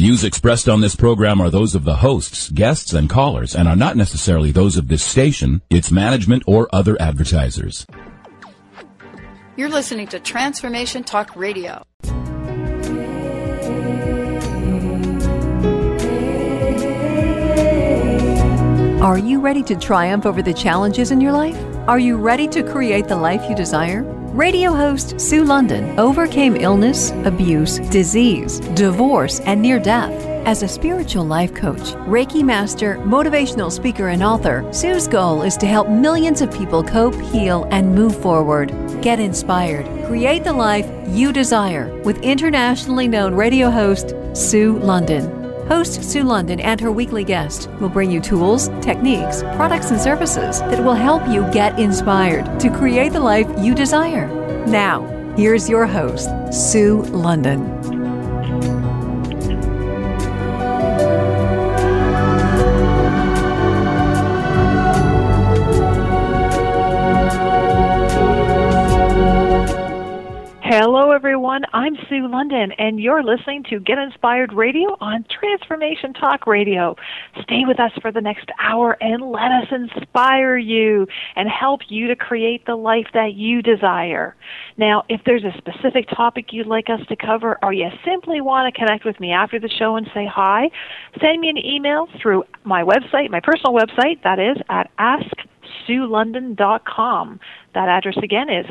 views expressed on this program are those of the hosts, guests, and callers, and are not necessarily those of this station, its management, or other advertisers. You're listening to Transformation Talk Radio. Are you ready to triumph over the challenges in your life? Are you ready to create the life you desire? Radio host Sue London overcame illness, abuse, disease, divorce, and near death. As a spiritual life coach, Reiki master, motivational speaker, and author, Sue's goal is to help millions of people cope, heal, and move forward. Get inspired. Create the life you desire with internationally known radio host Sue London. Host Sue London and her weekly guest will bring you tools, techniques, products, and services that will help you get inspired to create the life you desire. Now, here's your host, Sue London. Hello, everyone. I'm Sue London, and you're listening to Get Inspired Radio on Transformation Talk Radio. Stay with us for the next hour and let us inspire you and help you to create the life that you desire. Now, if there's a specific topic you'd like us to cover, or you simply want to connect with me after the show and say hi, send me an email through my website, my personal website, that is at AskSueLondon.com. That address again is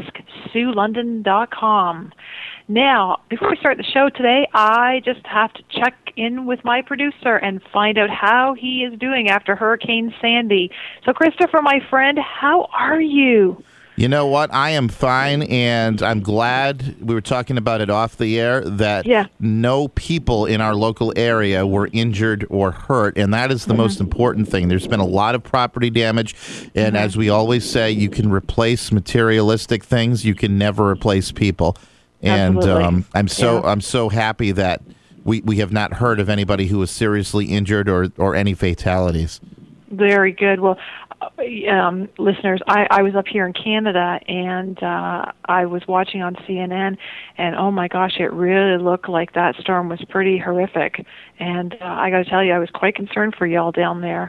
AskSueLondon.com. Now, before we start the show today, I just have to check in with my producer and find out how he is doing after Hurricane Sandy. So, Christopher, my friend, how are you? You know what? I am fine, and I'm glad we were talking about it off the air that no people in our local area were injured or hurt, and that is the most important thing. There's been a lot of property damage, and as we always say, you can replace materialistic things. You can never replace people. And I'm so happy that we have not heard of anybody who was seriously injured or any fatalities. Very good. Well, listeners, I was up here in Canada, and I was watching on CNN, and oh my gosh, it really looked like that storm was pretty horrific. And I got to tell you, I was quite concerned for y'all down there.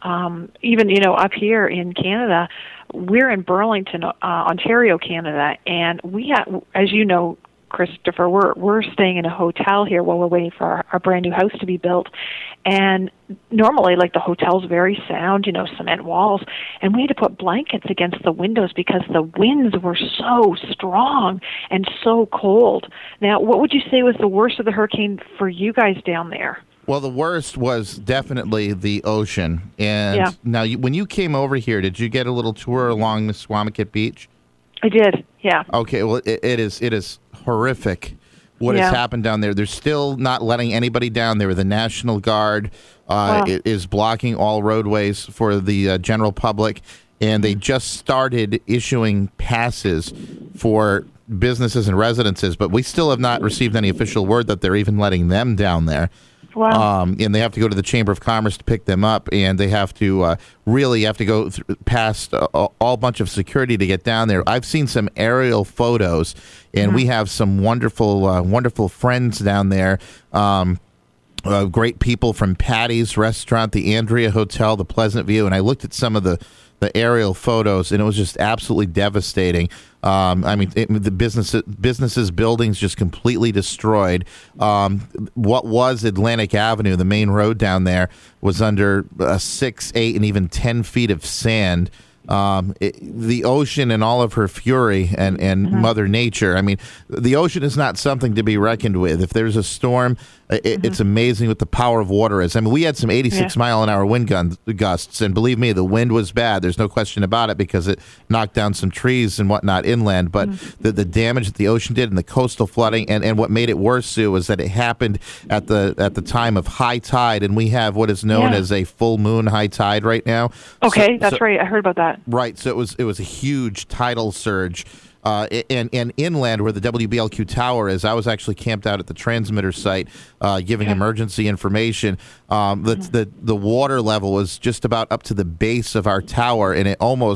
Even, up here in Canada, we're in Burlington, Ontario, Canada, and we have, as you know, Christopher, we're staying in a hotel here while we're waiting for our brand new house to be built. And normally, the hotel's very sound, cement walls, and we had to put blankets against the windows because the winds were so strong and so cold. Now, what would you say was the worst of the hurricane for you guys down there? Well, the worst was definitely the ocean. And now, when you came over here, did you get a little tour along Misquamicut Beach? I did, yeah. Okay, well, it is horrific what has happened down there. They're still not letting anybody down there. The National Guard is blocking all roadways for the general public, and they just started issuing passes for businesses and residences, but we still have not received any official word that they're even letting them down there. Wow. And they have to go to the Chamber of Commerce to pick them up, and they have to really go past all bunch of security to get down there. I've seen some aerial photos, and we have some wonderful friends down there. Great people from Patty's Restaurant, the Andrea Hotel, the Pleasant View, and I looked at some of the aerial photos, and it was just absolutely devastating. The businesses, buildings just completely destroyed. What was Atlantic Avenue, the main road down there, was under 6, 8, and even 10 feet of sand. The ocean and all of her fury and Mother Nature. The ocean is not something to be reckoned with. If there's a storm, it's amazing what the power of water is. We had some 86-mile-an-hour wind gusts, and believe me, the wind was bad. There's no question about it because it knocked down some trees and whatnot inland. But the damage that the ocean did and the coastal flooding, and what made it worse, Sue, was that it happened at the time of high tide, and we have what is known as a full moon high tide right now. Okay, that's right. I heard about that. Right, so it was a huge tidal surge. And inland where the WBLQ tower is, I was actually camped out at the transmitter site giving emergency information. The water level was just about up to the base of our tower, and it almost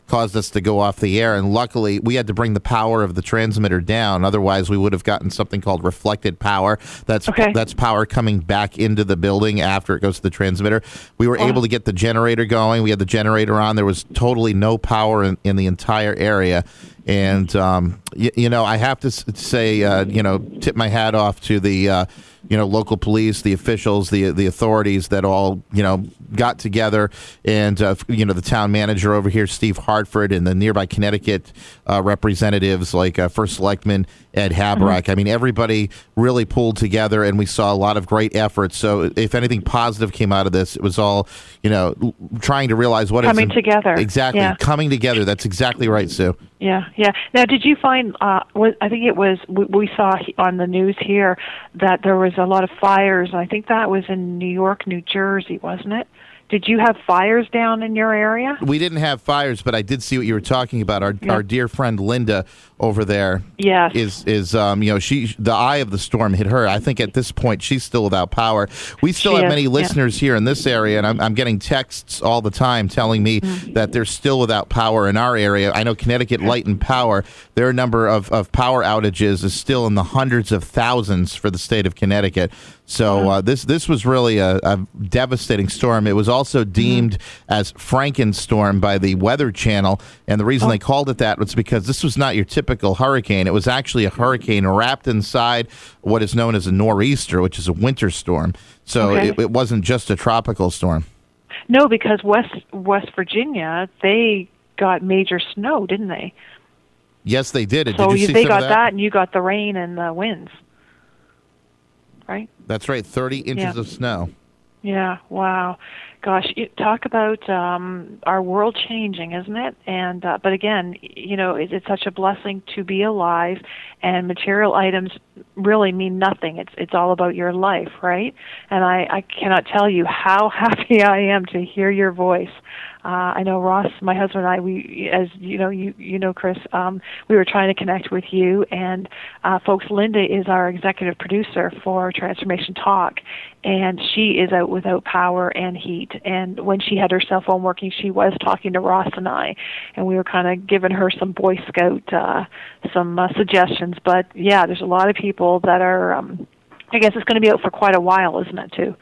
caused us to go off the air. And luckily, we had to bring the power of the transmitter down. Otherwise, we would have gotten something called reflected power. That's power coming back into the building after it goes to the transmitter. We were able to get the generator going. We had the generator on. There was totally no power in the entire area. And, I have to say, tip my hat off to the, local police, the officials, the authorities that all, got together. And, the town manager over here, Steve Hartford, and the nearby Connecticut representatives like First Selectman Ed Haberak. I mean, everybody really pulled together, and we saw a lot of great efforts. So if anything positive came out of this, it was all, trying to realize what coming together. Exactly. Yeah. Coming together. That's exactly right, Sue. Yeah. Now, did you find, I think it was, we saw on the news here that there was a lot of fires, and I think that was in New York, New Jersey, wasn't it? Did you have fires down in your area? We didn't have fires, but I did see what you were talking about. Our dear friend Linda over there is she the eye of the storm hit her. I think at this point she's still without power. We still have many listeners here in this area, and I'm getting texts all the time telling me that they're still without power in our area. I know Connecticut Light and Power, their number of power outages is still in the hundreds of thousands for the state of Connecticut. So this was really a devastating storm. It was also deemed as Frankenstorm by the Weather Channel, and the reason they called it that was because this was not your typical hurricane. It was actually a hurricane wrapped inside what is known as a nor'easter, which is a winter storm. So it wasn't just a tropical storm. No, because West Virginia, they got major snow, didn't they? Yes, they did. So did you see they got that? that, and you got the rain and the winds. Right? That's right, 30 inches of snow. Yeah, wow. Gosh, talk about our world changing, isn't it? And but again, it's such a blessing to be alive, and material items really mean nothing. It's all about your life, right? And I cannot tell you how happy I am to hear your voice. I know Ross, my husband, and I, we, as you know, Chris, we were trying to connect with you, and folks, Linda is our executive producer for Transformation Talk, and she is out without power and heat. And when she had her cell phone working, she was talking to Ross and I, and we were kind of giving her some Boy Scout some suggestions. But yeah, there's a lot of people that are. I guess it's going to be out for quite a while, isn't it, too?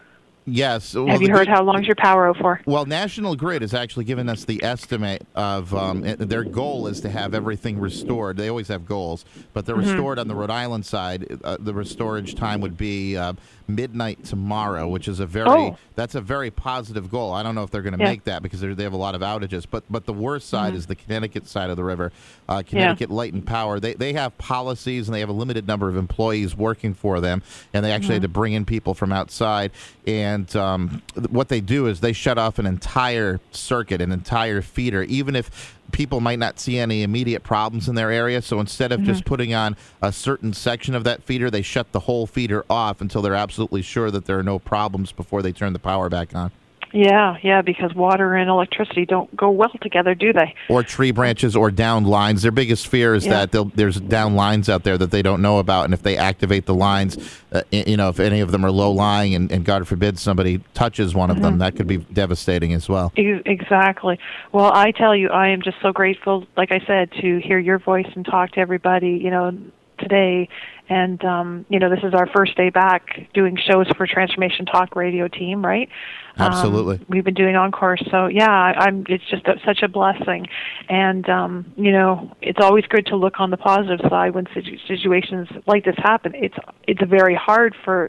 Yes. Have you heard how long's your power out for? Well, National Grid has actually given us the estimate of their goal is to have everything restored. They always have goals, but they're restored on the Rhode Island side. The restorage time would be midnight tomorrow, which is that's a very positive goal. I don't know if they're going to make that because they have a lot of outages. But the worst side is the Connecticut side of the river. Connecticut Light and Power. They have policies, and they have a limited number of employees working for them, and they actually had to bring in people from outside. And what they do is they shut off an entire circuit, an entire feeder, even if people might not see any immediate problems in their area. So instead of just putting on a certain section of that feeder, they shut the whole feeder off until they're absolutely sure that there are no problems before they turn the power back on. Yeah, because water and electricity don't go well together, do they? Or tree branches or down lines. Their biggest fear is that there's down lines out there that they don't know about, and if they activate the lines, if any of them are low-lying and God forbid somebody touches one of them, that could be devastating as well. Exactly. Well, I tell you, I am just so grateful, like I said, to hear your voice and talk to everybody, today. And, this is our first day back doing shows for Transformation Talk radio team, right? Absolutely. We've been doing Encore. So, it's just such a blessing. And, it's always good to look on the positive side when situations like this happen. It's very hard for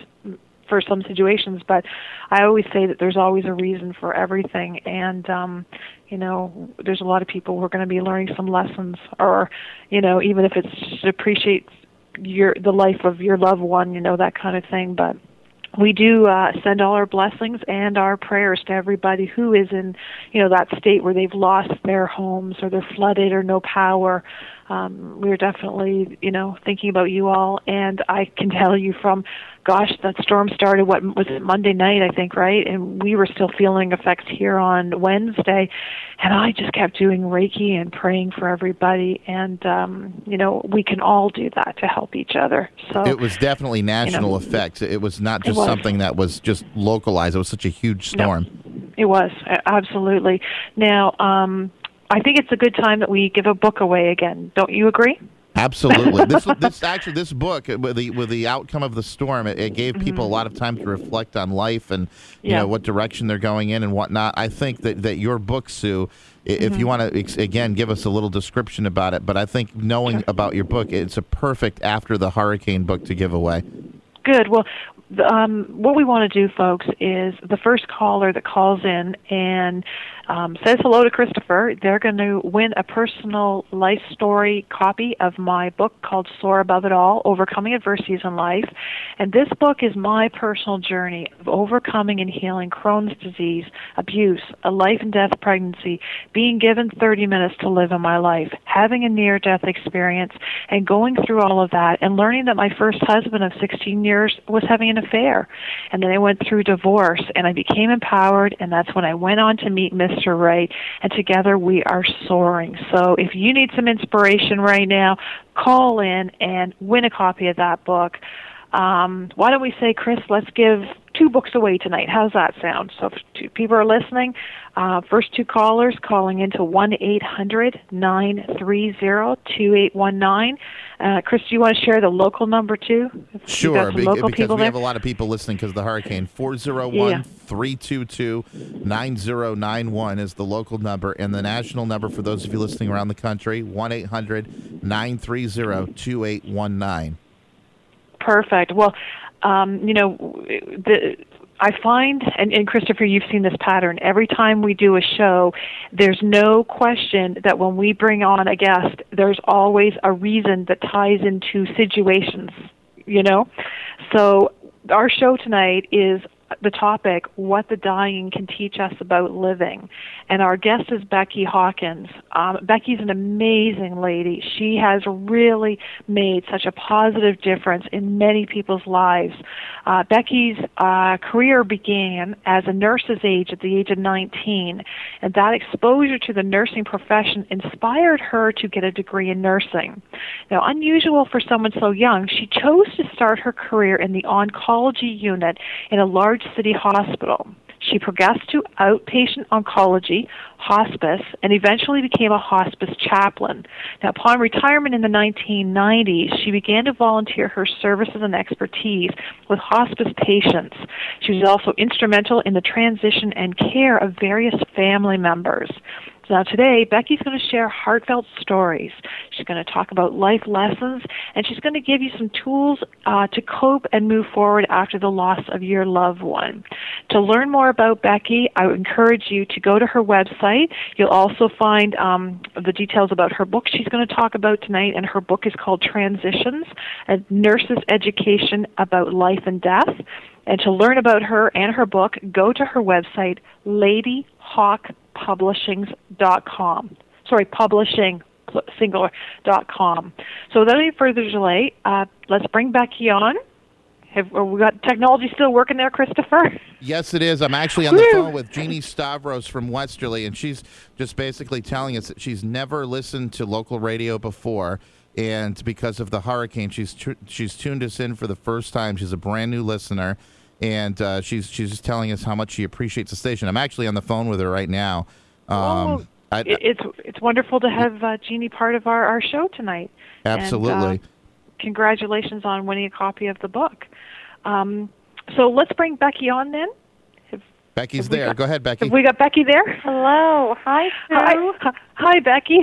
some situations, but I always say that there's always a reason for everything. And, there's a lot of people who are going to be learning some lessons, or, even if it's just to appreciate the life of your loved one, that kind of thing. But we do send all our blessings and our prayers to everybody who is in, that state where they've lost their homes or they're flooded or no power. We're definitely, thinking about you all. And I can tell you that storm started, what was it, Monday night, I think, right? And we were still feeling effects here on Wednesday. And I just kept doing Reiki and praying for everybody. And, we can all do that to help each other. So it was definitely national effects. It was not just something that was just localized. It was such a huge storm. No, it was, absolutely. Now, I think it's a good time that we give a book away again. Don't you agree? Absolutely. This book with the outcome of the storm, it gave people a lot of time to reflect on life and you know what direction they're going in and whatnot. I think that your book, Sue, if you want to again give us a little description about it, but I think knowing about your book, it's a perfect after the hurricane book to give away. Good. Well, what we want to do, folks, is the first caller that calls in and says hello to Christopher, they're going to win a personal life story copy of my book called Soar Above It All, Overcoming Adversities in Life. And this book is my personal journey of overcoming and healing Crohn's disease, abuse, a life and death pregnancy, being given 30 minutes to live in my life, having a near-death experience, and going through all of that, and learning that my first husband of 16 years was having an affair. And then I went through divorce, and I became empowered, and that's when I went on to meet Mr. Right, and together we are soaring. So if you need some inspiration right now, call in and win a copy of that book. Why don't we say, Chris, let's give 2 books away tonight. How's that sound? So if people are listening, first 2 callers calling into 1-800-930-2819. Chris, do you want to share the local number too? Sure, because we have a lot of people listening because of the hurricane. 401-322-9091 is the local number, and the national number for those of you listening around the country, 1-800-930-2819. Perfect. Well, I find, and Christopher, you've seen this pattern, every time we do a show, there's no question that when we bring on a guest, there's always a reason that ties into situations, So our show tonight is the topic, what the dying can teach us about living. And our guest is Becky Hawkins. Becky's an amazing lady. She has really made such a positive difference in many people's lives. Becky's career began as a nurse's aide at the age of 19, and that exposure to the nursing profession inspired her to get a degree in nursing. Now, unusual for someone so young, she chose to start her career in the oncology unit in a large city hospital. She progressed to outpatient oncology, hospice, and eventually became a hospice chaplain. Now, upon retirement in the 1990s, she began to volunteer her services and expertise with hospice patients. She was also instrumental in the transition and care of various family members. Now today, Becky's going to share heartfelt stories. She's going to talk about life lessons, and she's going to give you some tools to cope and move forward after the loss of your loved one. To learn more about Becky, I would encourage you to go to her website. You'll also find the details about her book she's going to talk about tonight, and her book is called Transitions, a Nurse's Education About Life and Death. And to learn about her and her book, go to her website, ladyhawkpublishing.com. Publishing.com. So without any further delay, let's bring Becky on. Have we got technology still working there, Christopher? Yes, it is. I'm actually on the phone with Jeannie Stavros from Westerly, and she's just basically telling us that she's never listened to local radio before. And because of the hurricane, she's tuned us in for the first time. She's a brand new listener, and she's just telling us how much she appreciates the station. I'm actually on the phone with her right now. It's wonderful to have Jeannie part of our show tonight. Absolutely. And, congratulations on winning a copy of the book. So let's bring Becky on then. Becky's there. Go ahead, Becky. Have we got Becky there? Hello. Hi, Sue. Hi, Becky.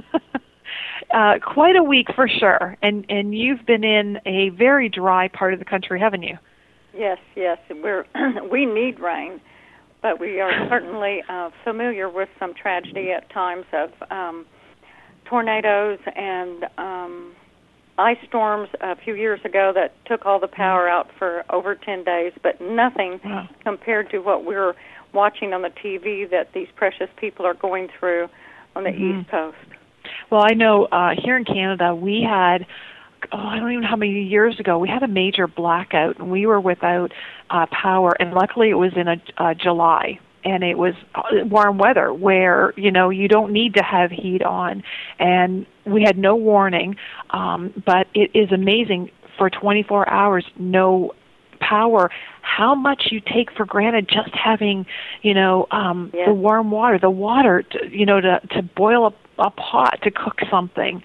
Quite a week for sure, and you've been in a very dry part of the country, haven't you? Yes. We need rain, but we are certainly familiar with some tragedy at times of tornadoes and ice storms a few years ago that took all the power out for over 10 days, but nothing compared to what we're watching on the TV that these precious people are going through on the East Coast. Well, I know here in Canada we had, I don't even know how many years ago, we had a major blackout, and we were without power, and luckily it was in July, and it was warm weather where, you don't need to have heat on, and we had no warning, but it is amazing for 24 hours, no power how much you take for granted just having, the warm water, to boil a pot to cook something.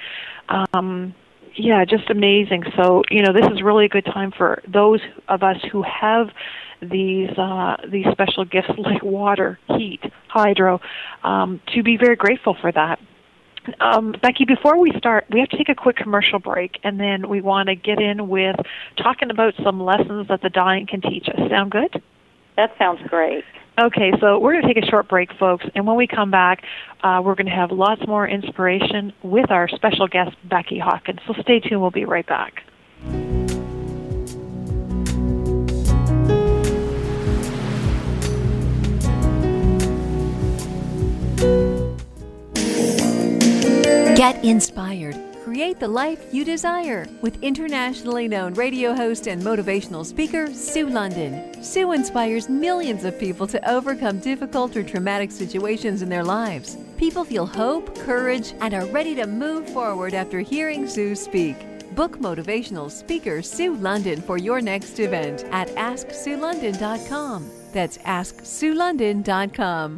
Just amazing. So, this is really a good time for those of us who have these special gifts like water, heat, hydro, to be very grateful for that. Becky, before we start, we have to take a quick commercial break, and then we want to get in with talking about some lessons that the dying can teach us. Sound good? That sounds great. Okay, so we're going to take a short break, folks, and when we come back, we're going to have lots more inspiration with our special guest, Becky Hawkins. So stay tuned. We'll be right back. Get inspired. Create the life you desire with internationally known radio host and motivational speaker, Sue London. Sue inspires millions of people to overcome difficult or traumatic situations in their lives. People feel hope, courage, and are ready to move forward after hearing Sue speak. Book motivational speaker Sue London for your next event at AskSueLondon.com. That's AskSueLondon.com.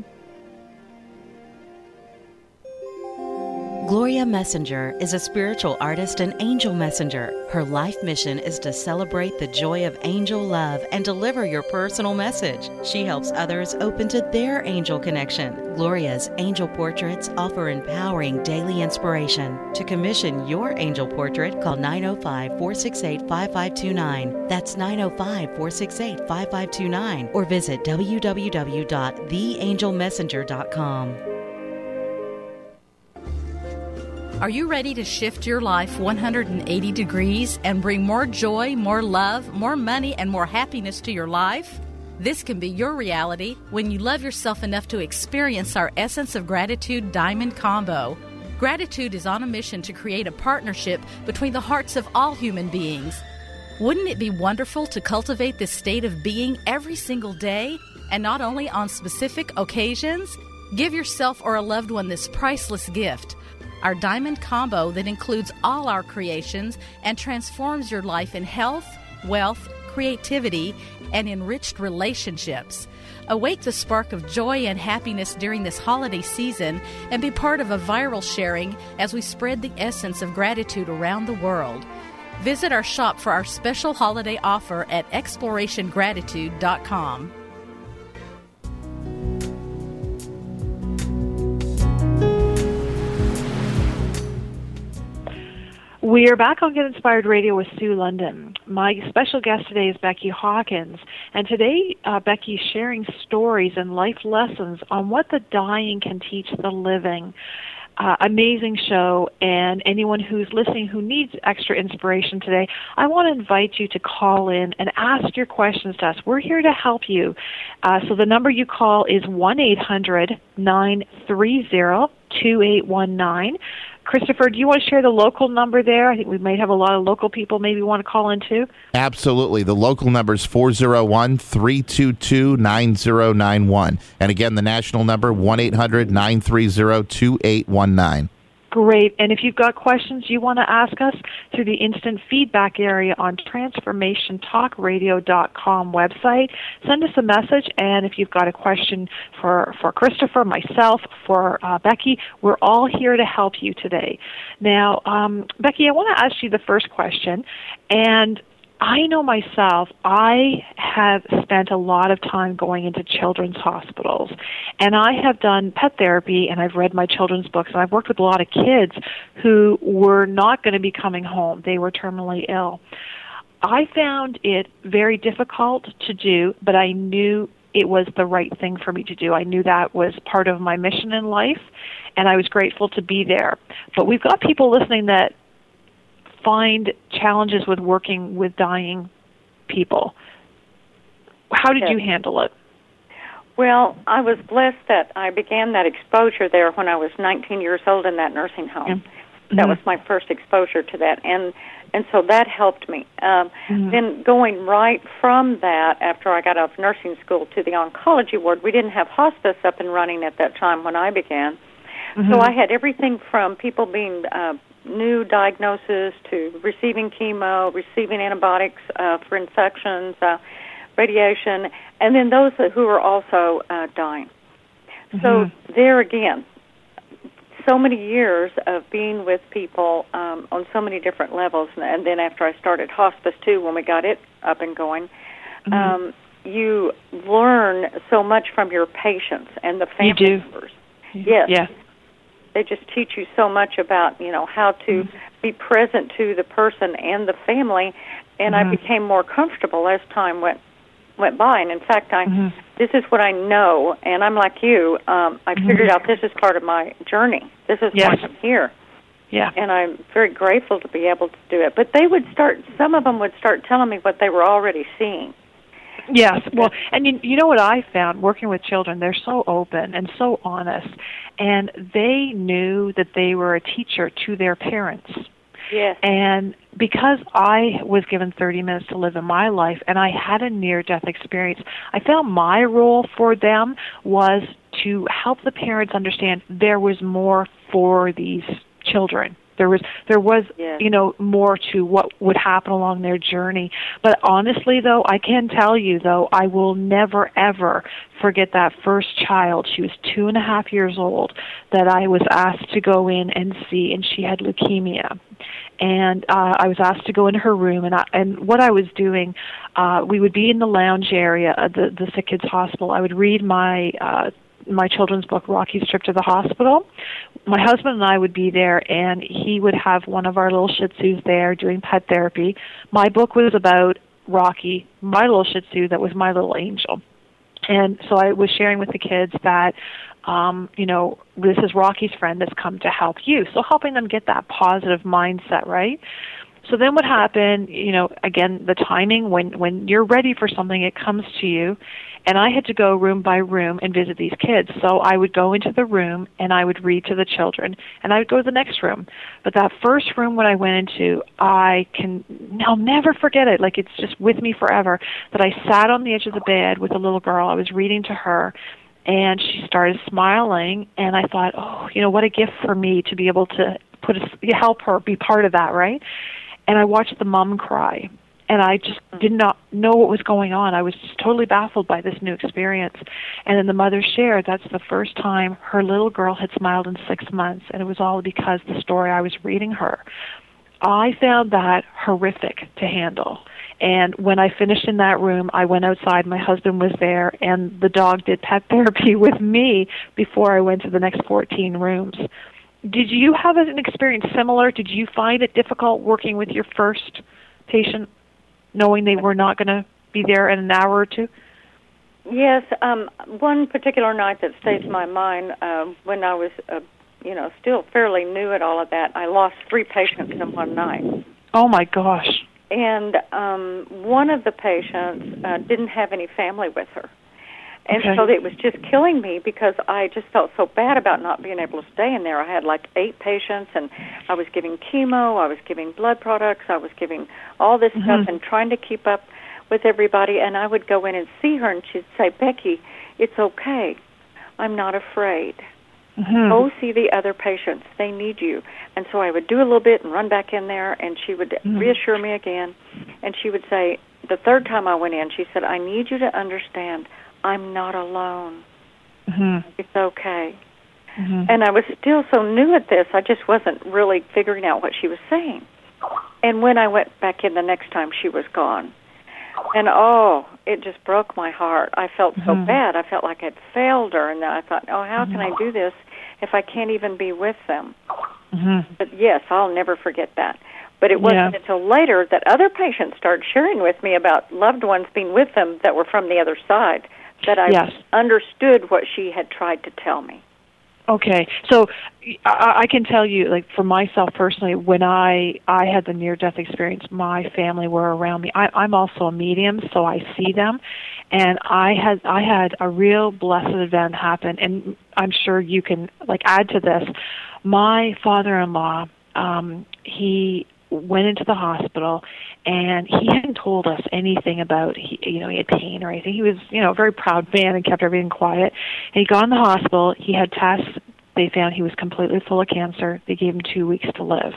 Gloria Messenger is a spiritual artist and angel messenger. Her life mission is to celebrate the joy of angel love and deliver your personal message. She helps others open to their angel connection. Gloria's angel portraits offer empowering daily inspiration. To commission your angel portrait, call 905-468-5529. That's 905-468-5529. Or visit www.theangelmessenger.com. Are you ready to shift your life 180 degrees and bring more joy, more love, more money, and more happiness to your life? This can be your reality when you love yourself enough to experience our Essence of Gratitude Diamond Combo. Gratitude is on a mission to create a partnership between the hearts of all human beings. Wouldn't it be wonderful to cultivate this state of being every single day and not only on specific occasions? Give yourself or a loved one this priceless gift. Our Diamond Combo that includes all our creations and transforms your life in health, wealth, creativity, and enriched relationships. Awake the spark of joy and happiness during this holiday season and be part of a viral sharing as we spread the essence of gratitude around the world. Visit our shop for our special holiday offer at ExplorationGratitude.com. We are back on Get Inspired Radio with Sue London. My special guest today is Becky Hawkins, and today Becky's sharing stories and life lessons on what the dying can teach the living. Amazing show, and anyone who's listening who needs extra inspiration today, I want to invite you to call in and ask your questions to us. We're here to help you. So the number you call is 1-800-930-2819. Christopher, do you want to share the local number there? I think we might have a lot of local people maybe want to call in too. Absolutely. The local number is 401-322-9091. And again, the national number, 1-800-930-2819. Great. And if you've got questions you want to ask us through the instant feedback area on TransformationTalkRadio.com website, send us a message. And if you've got a question for Christopher, myself, for Becky, we're all here to help you today. Now, Becky, I want to ask you the first question. And I know myself, I have spent a lot of time going into children's hospitals, and I have done pet therapy, and I've read my children's books, and I've worked with a lot of kids who were not going to be coming home. They were terminally ill. I found it very difficult to do, but I knew it was the right thing for me to do. I knew that was part of my mission in life, and I was grateful to be there. But we've got people listening that find challenges with working with dying people. How did you handle it? Well, I was blessed that I began that exposure there when I was 19 years old in that nursing home. Mm-hmm. That was my first exposure to that, and so that helped me. Then going right from that, after I got out of nursing school, to the oncology ward, we didn't have hospice up and running at that time when I began. Mm-hmm. So I had everything from people being new diagnosis to receiving chemo, receiving antibiotics for infections, radiation, and then those who are also dying. So there again, so many years of being with people on so many different levels, and then after I started hospice too, when we got it up and going, you learn so much from your patients and the family members. Yes. Yeah. They just teach you so much about, how to be present to the person and the family, and I became more comfortable as time went by. And in fact, this is what I know, and I'm like you. I figured out this is part of my journey. This is why I'm here. Yeah. And I'm very grateful to be able to do it. But some of them would start telling me what they were already seeing. Yes. Well, and you know what I found working with children, they're so open and so honest, and they knew that they were a teacher to their parents. Yes. And because I was given 30 minutes to live in my life and I had a near-death experience, I found my role for them was to help the parents understand there was more for these children. There was more to what would happen along their journey. But honestly, though, I can tell you, though, I will never, ever forget that first child. She was 2.5 years old that I was asked to go in and see, and she had leukemia. And I was asked to go in her room, and what I was doing, we would be in the lounge area of the Sick Kids Hospital. I would read my children's book, Rocky's Trip to the Hospital. My husband and I would be there, and he would have one of our little Shih Tzus there doing pet therapy. My book was about Rocky, my little Shih Tzu that was my little angel. And so I was sharing with the kids that, this is Rocky's friend that's come to help you. So helping them get that positive mindset, right? So then what happened, again, the timing, when you're ready for something, it comes to you. And I had to go room by room and visit these kids. So I would go into the room and I would read to the children, and I would go to the next room. But that first room when I went into, I'll never forget it. Like, it's just with me forever, that I sat on the edge of the bed with a little girl. I was reading to her, and she started smiling, and I thought, what a gift for me to be able to help her be part of that, right? And I watched the mom cry. And I just did not know what was going on. I was just totally baffled by this new experience. And then the mother shared that's the first time her little girl had smiled in 6 months, and it was all because the story I was reading her. I found that horrific to handle. And when I finished in that room, I went outside. My husband was there, and the dog did pet therapy with me before I went to the next 14 rooms. Did you have an experience similar? Did you find it difficult working with your first patient, knowing they were not going to be there in an hour or two? Yes. One particular night that stays in my mind, when I was, still fairly new at all of that, I lost 3 patients in one night. Oh, my gosh. And one of the patients didn't have any family with her. And so it was just killing me because I just felt so bad about not being able to stay in there. I had like 8 patients, and I was giving chemo, I was giving blood products, I was giving all this stuff and trying to keep up with everybody. And I would go in and see her, and she'd say, "Becky, it's okay. I'm not afraid. Go see the other patients. They need you." And so I would do a little bit and run back in there, and she would reassure me again. And she would say, the third time I went in, she said, "I need you to understand, I'm not alone. It's okay." And I was still so new at this, I just wasn't really figuring out what she was saying. And when I went back in the next time, she was gone. And, it just broke my heart. I felt so bad. I felt like I'd failed her, and I thought, how can I do this if I can't even be with them? But, yes, I'll never forget that. But it wasn't until later that other patients started sharing with me about loved ones being with them that were from the other side, that I understood what she had tried to tell me. Okay, so I can tell you, like, for myself personally, when I had the near-death experience, my family were around me. I'm also a medium, so I see them, and I had a real blessed event happen, and I'm sure you can, add to this. My father-in-law, he went into the hospital, and he hadn't told us anything about, he had pain or anything. He was, a very proud man and kept everything quiet. And he got in the hospital. He had tests. They found he was completely full of cancer. They gave him 2 weeks to live.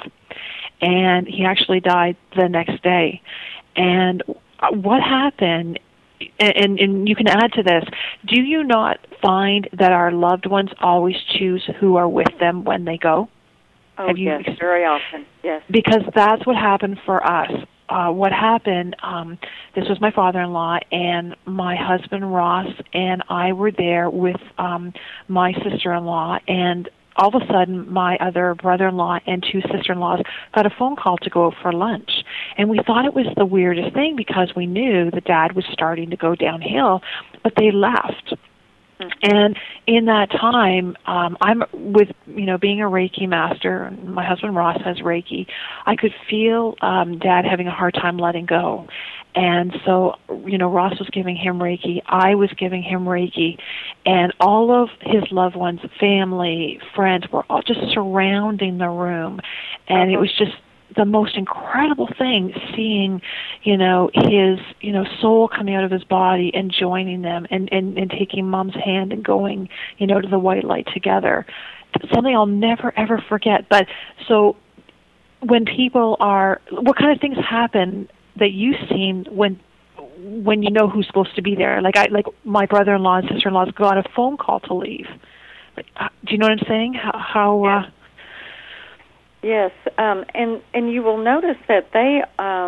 And he actually died the next day. And what happened and you can add to this, do you not find that our loved ones always choose who are with them when they go? Oh, yes, very often, yes. Because that's what happened for us. What happened, this was my father-in-law, and my husband, Ross, and I were there with my sister-in-law, and all of a sudden, my other brother-in-law and two sister-in-laws got a phone call to go out for lunch. And we thought it was the weirdest thing because we knew the dad was starting to go downhill, but they left. And in that time, I'm with, being a Reiki master, my husband Ross has Reiki, I could feel Dad having a hard time letting go. And so, Ross was giving him Reiki, I was giving him Reiki, and all of his loved ones, family, friends, were all just surrounding the room. And it was just the most incredible thing, seeing, his, soul coming out of his body and joining them and taking Mom's hand and going, to the white light together. Something I'll never, ever forget. But so when people what kind of things happen that you've seen when you know who's supposed to be there? Like my brother-in-law and sister-in-laws got a phone call to leave. Do you know what I'm saying? How Yes, and you will notice that they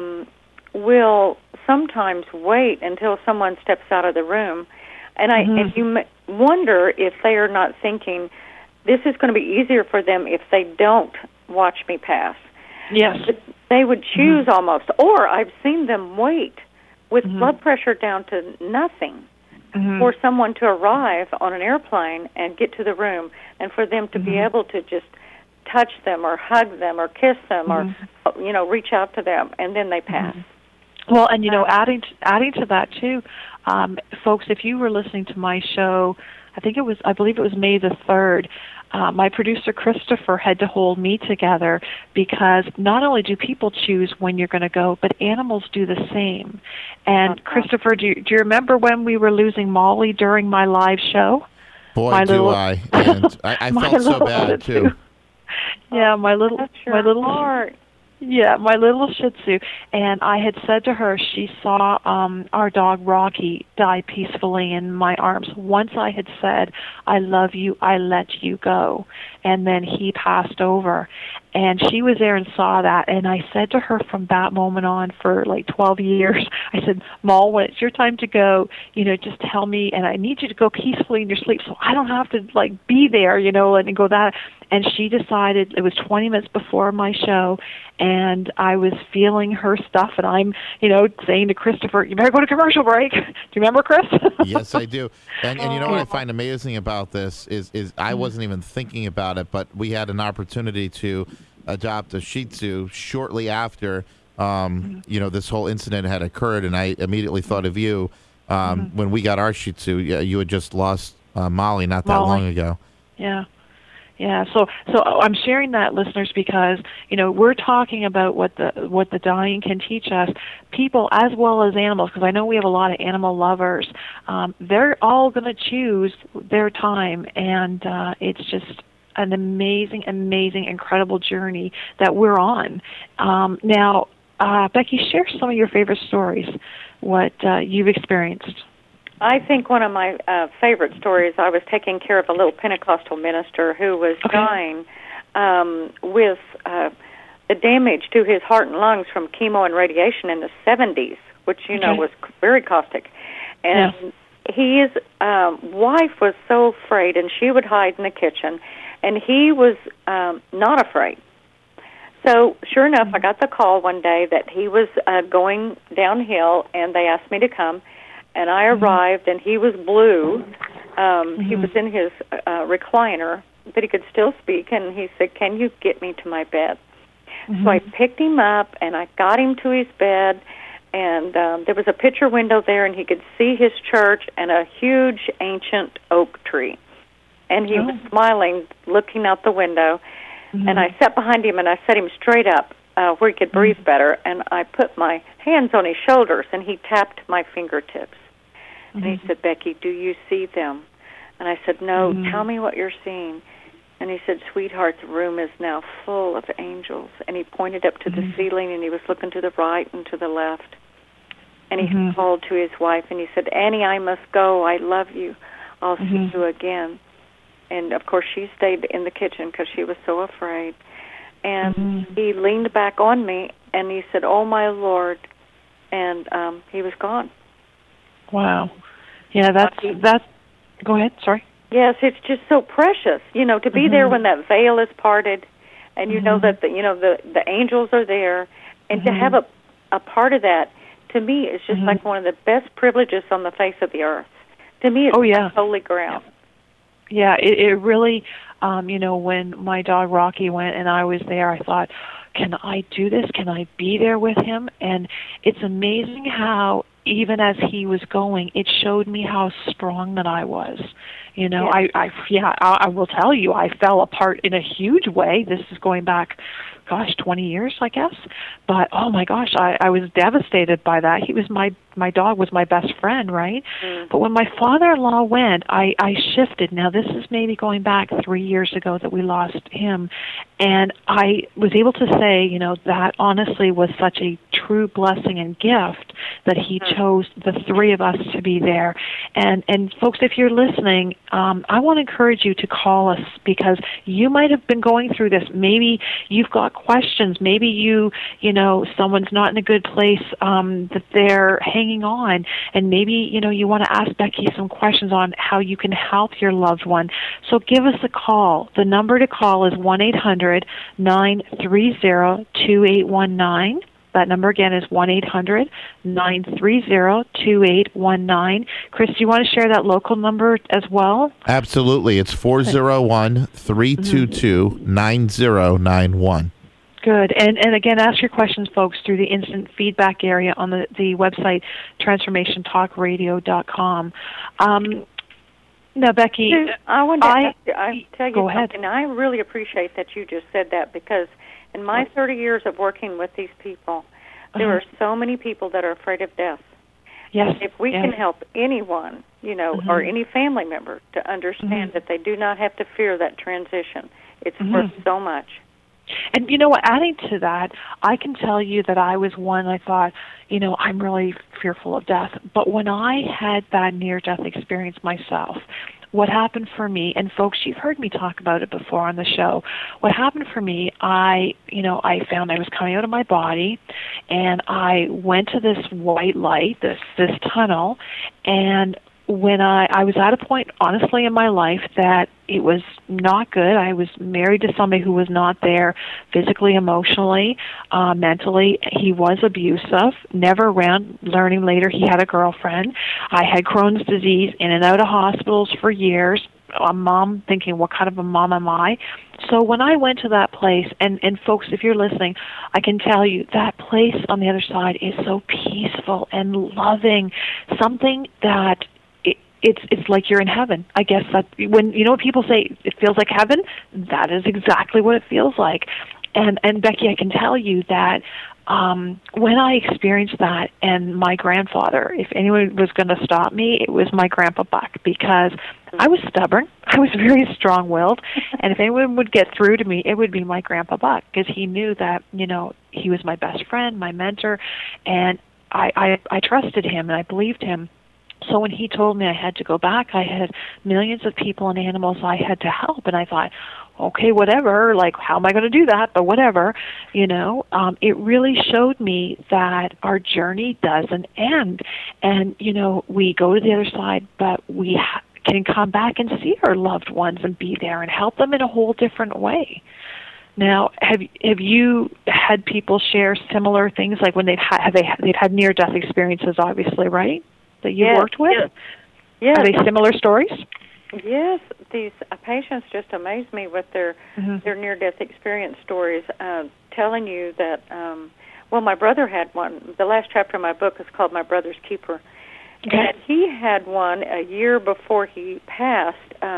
will sometimes wait until someone steps out of the room, and and you wonder if they are not thinking this is going to be easier for them if they don't watch me pass. Yes, but they would choose almost, or I've seen them wait with blood pressure down to nothing for someone to arrive on an airplane and get to the room, and for them to be able to just touch them or hug them or kiss them or reach out to them, and then they pass. Well, and adding to that too, folks, if you were listening to my show, I believe it was May the 3rd, my producer Christopher had to hold me together because not only do people choose when you're going to go, but animals do the same. And Christopher, do you remember when we were losing Molly during my live show? Boy, I. And I felt so bad too. Yeah, my little heart. Yeah, my little Shih Tzu, and I had said to her, she saw our dog Rocky die peacefully in my arms. Once I had said, "I love you, I let you go," and then he passed over, and she was there and saw that. And I said to her from that moment on, for like 12 years, I said, "Moll, when it's your time to go, just tell me, and I need you to go peacefully in your sleep, so I don't have to be there, and go that." And she decided, it was 20 minutes before my show, and I was feeling her stuff, and I'm, saying to Christopher, "You better go to commercial break." Do you remember, Chris? Yes, I do. And what I find amazing about this is I wasn't even thinking about it, but we had an opportunity to adopt a Shih Tzu shortly after, this whole incident had occurred, and I immediately thought of you when we got our Shih Tzu. You had just lost Molly not that long ago. Yeah. Yeah, so I'm sharing that, listeners, because we're talking about what the dying can teach us, people as well as animals. Because I know we have a lot of animal lovers. They're all going to choose their time, and it's just an amazing, incredible journey that we're on. Now, Becky, share some of your favorite stories, what you've experienced. I think one of my favorite stories, I was taking care of a little Pentecostal minister who was dying with the damage to his heart and lungs from chemo and radiation in the 70s, which, was very caustic. And his wife was so afraid, and she would hide in the kitchen, and he was not afraid. So, sure enough, I got the call one day that he was going downhill, and they asked me to come. And I arrived, and he was blue. He was in his recliner, but he could still speak. And he said, "Can you get me to my bed?" So I picked him up, and I got him to his bed. And there was a picture window there, and he could see his church and a huge ancient oak tree. And he was smiling, looking out the window. And I sat behind him, and I set him straight up where he could breathe better. And I put my hands on his shoulders, and he tapped my fingertips. And he said, "Becky, do you see them?" And I said, "No, tell me what you're seeing." And he said, "Sweetheart, the room is now full of angels." And he pointed up to the ceiling, and he was looking to the right and to the left. And he called to his wife, and he said, Annie, I must go. I love you. I'll see you again. And, of course, she stayed in the kitchen because she was so afraid. And he leaned back on me, and he said, oh, my Lord. And he was gone. Wow. Yeah, that's go ahead, sorry. Yes, it's just so precious, to be there when that veil is parted, and you know that the angels are there, and to have a part of that, to me, is just like one of the best privileges on the face of the earth. To me, it's holy ground. Yeah, it really, when my dog Rocky went and I was there, I thought, can I do this? Can I be there with him? And it's amazing how, even as he was going, it showed me how strong that I was. I will tell you, I fell apart in a huge way. This is going back, 20 years, I guess. But, oh, my gosh, I was devastated by that. He was my dog was my best friend, right? But when my father-in-law went, I shifted. Now, this is maybe going back 3 years ago that we lost him. And I was able to say, that honestly was such a true blessing and gift that he chose the three of us to be there. And folks, if you're listening, I want to encourage you to call us, because you might have been going through this. Maybe you've got questions. Maybe someone's not in a good place, that they're hanging on, and maybe you want to ask Becky some questions on how you can help your loved one. So give us a call. The number to call is 1-800-930-2819. That number again is 1-800-930-2819. Chris, do you want to share that local number as well? Absolutely. It's 401-322-9091. Good. And again, ask your questions, folks, through the instant feedback area on the website, transformationtalkradio.com. Now, Becky, I want to tell you go something. Ahead. I really appreciate that you just said that, because in my 30 years of working with these people, there are so many people that are afraid of death. Yes. If we can help anyone, or any family member to understand that they do not have to fear that transition, it's worth so much. And adding to that, I can tell you that I was one, I thought, I'm really fearful of death. But when I had that near-death experience myself, what happened for me, and folks, you've heard me talk about it before on the show, what happened for me, I found I was coming out of my body, and I went to this white light, this tunnel, and when I was at a point, honestly, in my life that it was not good. I was married to somebody who was not there physically, emotionally, mentally. He was abusive, never around, learning later he had a girlfriend. I had Crohn's disease, in and out of hospitals for years. A mom thinking, what kind of a mom am I? So when I went to that place, and folks, if you're listening, I can tell you that place on the other side is so peaceful and loving, something that it's like you're in heaven. I guess that when what people say, it feels like heaven, that is exactly what it feels like. And Becky, I can tell you that when I experienced that, and my grandfather, if anyone was going to stop me, it was my Grandpa Buck, because I was stubborn. I was very strong-willed, and if anyone would get through to me, it would be my Grandpa Buck, because he knew that he was my best friend, my mentor, and I trusted him and I believed him. So when he told me I had to go back, I had millions of people and animals I had to help, and I thought, okay, whatever, like, how am I going to do that? But whatever, it really showed me that our journey doesn't end. And, we go to the other side, but we can come back and see our loved ones and be there and help them in a whole different way. Now, have you had people share similar things, like when they've had near-death experiences, obviously, right? That you worked with? Yes. Are they similar stories? Yes, these patients just amaze me with their near-death experience stories, telling you that, my brother had one. The last chapter of my book is called My Brother's Keeper. Okay. And he had one a year before he passed.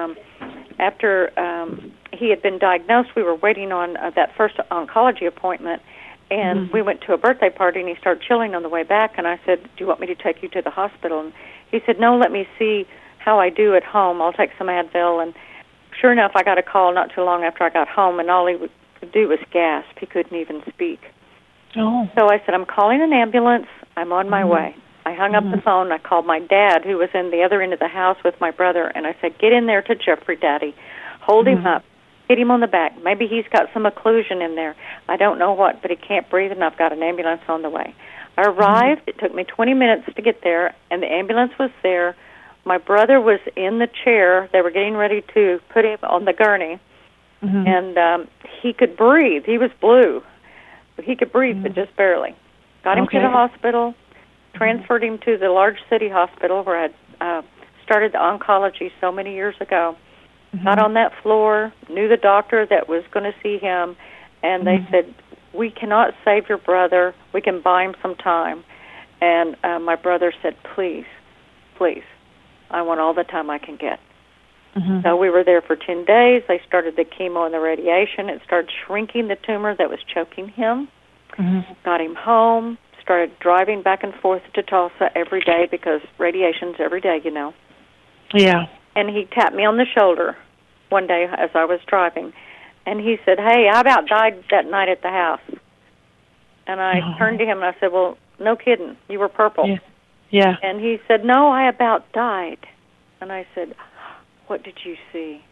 After he had been diagnosed, we were waiting on that first oncology appointment, and we went to a birthday party, and he started chilling on the way back, and I said, do you want me to take you to the hospital? And he said, no, let me see how I do at home. I'll take some Advil. And sure enough, I got a call not too long after I got home, and all he could do was gasp. He couldn't even speak. Oh. So I said, I'm calling an ambulance. I'm on my way. I hung up the phone. I called my dad, who was in the other end of the house with my brother, and I said, get in there to Jeffrey, Daddy. Hold him up. Hit him on the back. Maybe he's got some occlusion in there. I don't know what, but he can't breathe, and I've got an ambulance on the way. I arrived. It took me 20 minutes to get there, and the ambulance was there. My brother was in the chair. They were getting ready to put him on the gurney, and he could breathe. He was blue. He could breathe, but just barely. Got him to the hospital, transferred him to the large city hospital where I started the oncology so many years ago. Got on that floor, knew the doctor that was going to see him, and they said, we cannot save your brother. We can buy him some time. And my brother said, please, please, I want all the time I can get. So we were there for 10 days. They started the chemo and the radiation. It started shrinking the tumor that was choking him. Got him home, started driving back and forth to Tulsa every day because radiation's every day, you know. Yeah. And he tapped me on the shoulder one day as I was driving, and he said, hey, I about died that night at the house. And I turned to him and I said, well, no kidding, you were purple. Yeah. And he said, no, I about died. And I said, what did you see?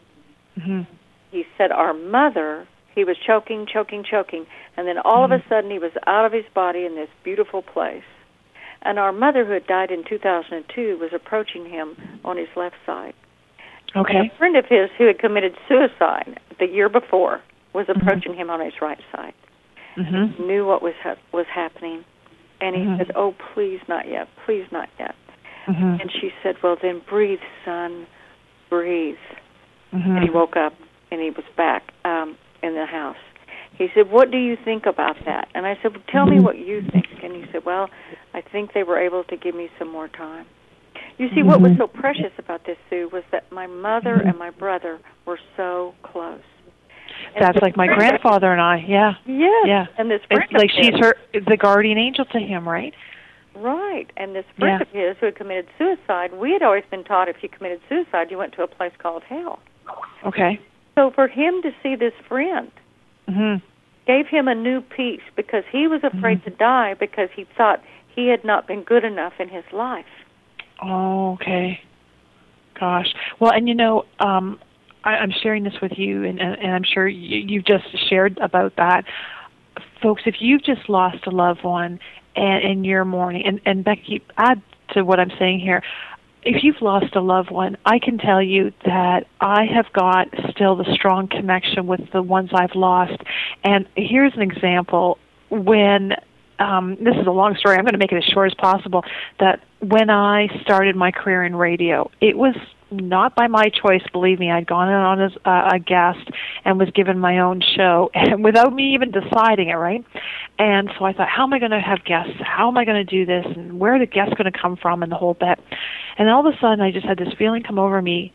He said, our mother, he was choking, and then all of a sudden he was out of his body in this beautiful place. And our mother, who had died in 2002, was approaching him on his left side. Okay. And a friend of his who had committed suicide the year before was approaching him on his right side. He knew what was happening. And he said, oh, please not yet, please not yet. And she said, well, then breathe, son, breathe. And he woke up, and he was back in the house. He said, what do you think about that? And I said, well, tell me what you think. And he said, well, I think they were able to give me some more time. You see, what was so precious about this, Sue, was that my mother and my brother were so close. And that's like my grandfather and I, Yes. Yeah. And this it's friend like of his, she's the guardian angel to him, right? Right. And this friend of his who had committed suicide, we had always been taught if you committed suicide, you went to a place called hell. Okay. So for him to see this friend gave him a new peace because he was afraid to die because he thought he had not been good enough in his life. Oh, okay. Gosh. Well, and you know, I'm sharing this with you, and I'm sure you just shared about that. Folks, if you've just lost a loved one and you're mourning, and Becky, add to what I'm saying here, if you've lost a loved one, I can tell you that I have got still the strong connection with the ones I've lost. And here's an example. When, this is a long story, I'm going to make it as short as possible, that when I started my career in radio, it was not by my choice, believe me. I'd gone on as a guest and was given my own show and without me even deciding it, right? And so I thought, how am I going to have guests? How am I going to do this? And where are the guests going to come from and the whole bit? And all of a sudden, I just had this feeling come over me,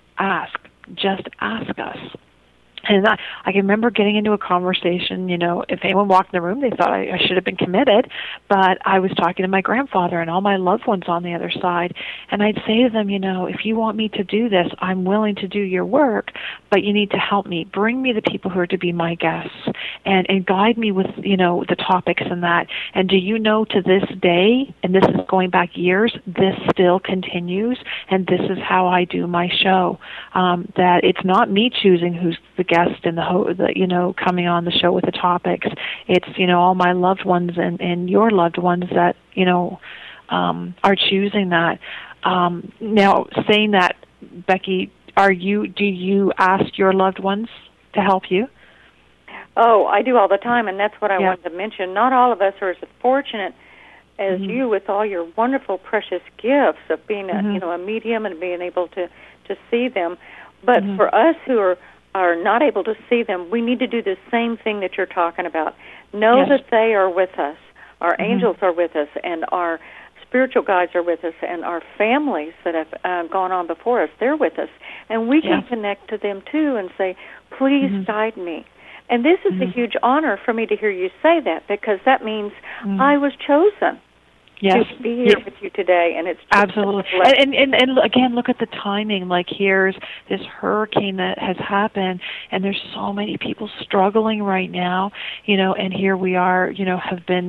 just ask us. And I can remember getting into a conversation, you know, if anyone walked in the room, they thought I should have been committed, but I was talking to my grandfather and all my loved ones on the other side, and I'd say to them, you know, if you want me to do this, I'm willing to do your work, but you need to help me. Bring me the people who are to be my guests and guide me with, you know, the topics and that. And do you know to this day, and this is going back years, this still continues, and this is how I do my show, that it's not me choosing who's the guest and the you know, coming on the show with the topics. It's, you know, all my loved ones and your loved ones that, you know, are choosing that. Now, saying that, Becky, do you ask your loved ones to help you? Oh, I do all the time, and that's what I wanted to mention. Not all of us are as fortunate as you with all your wonderful, precious gifts of being a, you know, a medium and being able to see them. But for us who are not able to see them, we need to do the same thing that you're talking about. Know that they are with us. Our angels are with us, and our spiritual guides are with us, and our families that have gone on before us, they're with us. And we can connect to them, too, and say, please guide me. And this is a huge honor for me to hear you say that, because that means I was chosen to be here with you today, and it's just absolutely. And again, look at the timing. Like, here's this hurricane that has happened, and there's so many people struggling right now, you know, and here we are, you know, have been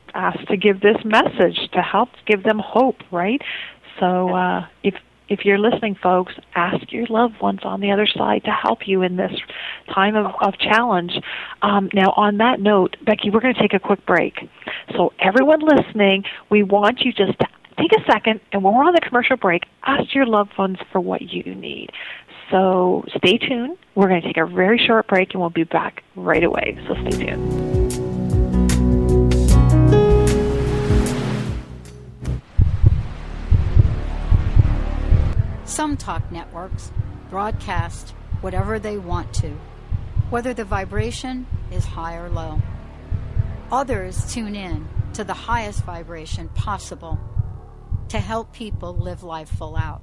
asked to give this message to help give them hope, right? So if you're listening, folks, ask your loved ones on the other side to help you in this time of challenge. Now, on that note, Becky, we're going to take a quick break. So everyone listening, we want you just to take a second, and when we're on the commercial break, ask your loved ones for what you need. So stay tuned. We're going to take a very short break, and we'll be back right away. So stay tuned. Some talk networks broadcast whatever they want to, whether the vibration is high or low. Others tune in to the highest vibration possible to help people live life full out.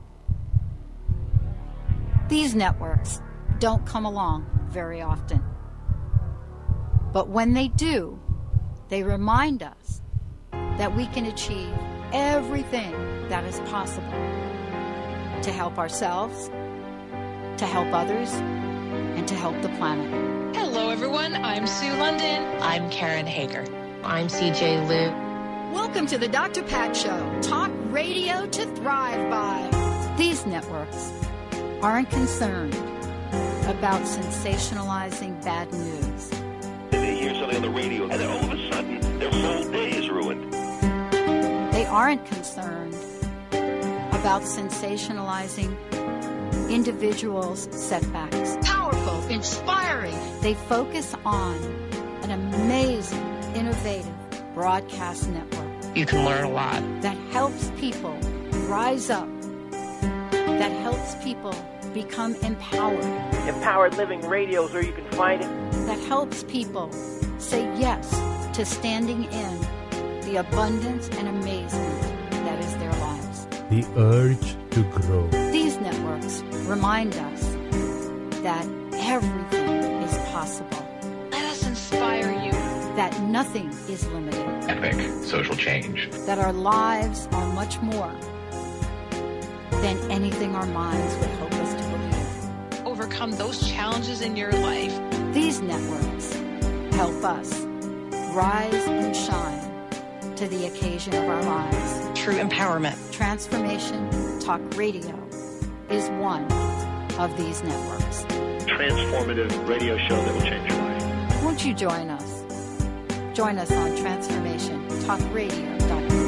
These networks don't come along very often. But when they do, they remind us that we can achieve everything that is possible to help ourselves, to help others, and to help the planet. Hello, everyone. I'm Sue London. I'm Karen Hager. I'm CJ Liu. Welcome to the Dr. Pat Show, talk radio to thrive by. These networks aren't concerned about sensationalizing bad news. They hear something on the radio, and then all of a sudden, their whole day is ruined. They aren't concerned about sensationalizing individuals' setbacks. Powerful, inspiring. They focus on an amazing, innovative broadcast network. You can learn a lot. That helps people rise up, that helps people become empowered. Empowered Living Radio is where you can find it. That helps people say yes to standing in the abundance and amazement that is their lives. The urge to grow. These networks remind us that everything is possible. Let us inspire you. That nothing is limited. Epic social change. That our lives are much more than anything our minds would hope us to believe. Overcome those challenges in your life. These networks help us rise and shine to the occasion of our lives. True empowerment. Transformation Talk Radio is one of these networks. Transformative radio show that will change your life. Won't you join us? Join us on TransformationTalkRadio.com.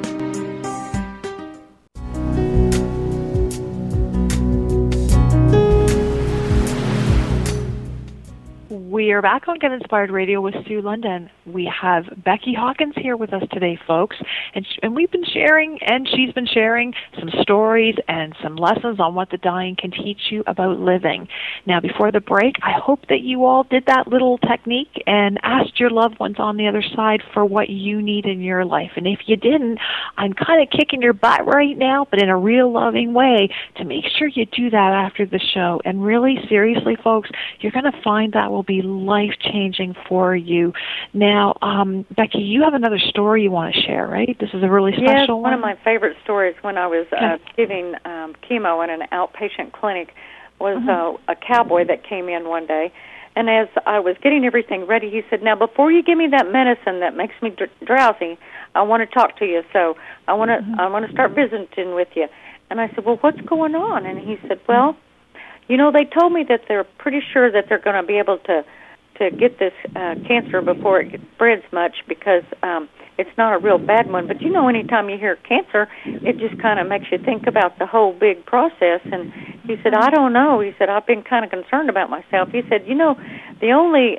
We are back on Get Inspired Radio with Sue London. We have Becky Hawkins here with us today, folks, and we've been sharing, and she's been sharing some stories and some lessons on what the dying can teach you about living. Now, before the break, I hope that you all did that little technique and asked your loved ones on the other side for what you need in your life. And if you didn't, I'm kind of kicking your butt right now, but in a real loving way, to make sure you do that after the show. And really, seriously, folks, you're going to find that will be life-changing for you. Now, Becky, you have another story you want to share, right? This is a really special one. One of my favorite stories when I was giving chemo in an outpatient clinic was a cowboy that came in one day. And as I was getting everything ready, he said, "Now, before you give me that medicine that makes me drowsy, I want to talk to you. So I want to start visiting with you." And I said, "Well, what's going on?" And he said, "Well, you know, they told me that they're pretty sure that they're going to be able to get this cancer before it spreads much because it's not a real bad one. But, you know, anytime you hear cancer, it just kind of makes you think about the whole big process." And he said, "I don't know." He said, "I've been kind of concerned about myself." He said, "You know, the only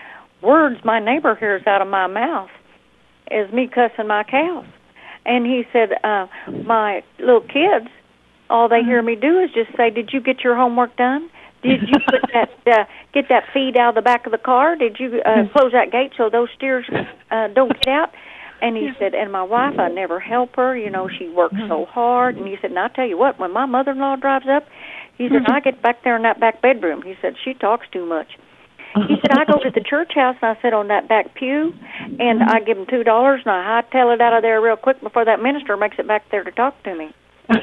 words my neighbor hears out of my mouth is me cussing my cows." And he said, "My little kids, all they hear me do is just say, 'Did you get your homework done? Did you put get that feed out of the back of the car? Did you close that gate so those steers don't get out?'" And he said, "And my wife, I never help her. You know, she works so hard." And he said, "And I tell you what, when my mother-in-law drives up," he said, "I get back there in that back bedroom." He said, "She talks too much." He said, "I go to the church house and I sit on that back pew and I give him $2 and I hightail it out of there real quick before that minister makes it back there to talk to me."